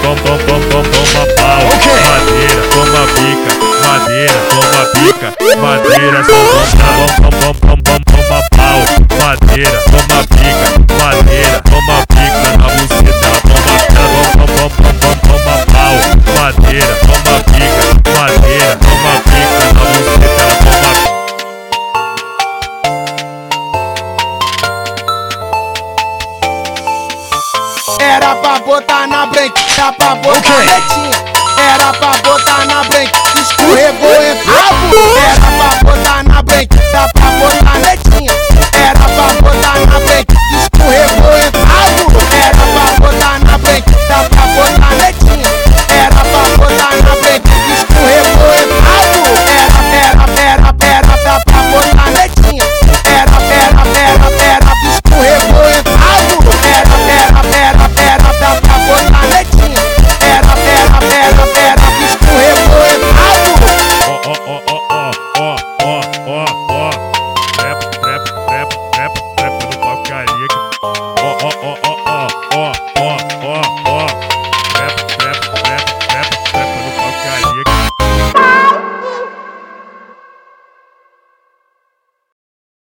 toma pau, madeira, toma pica, madeira, toma pica, madeira, toma pau, madeira, toma pica, madeira, toma pica, na buceta, toma pau, madeira, toma pica, madeira, toma pica, na buceta, toma. Era pra botar na branca, era pra botar retinha. Era pra botar na branca, escorregou é brabo. Era pra botar na branca, era pra botar retinha. Era pra botar na branca, escorregou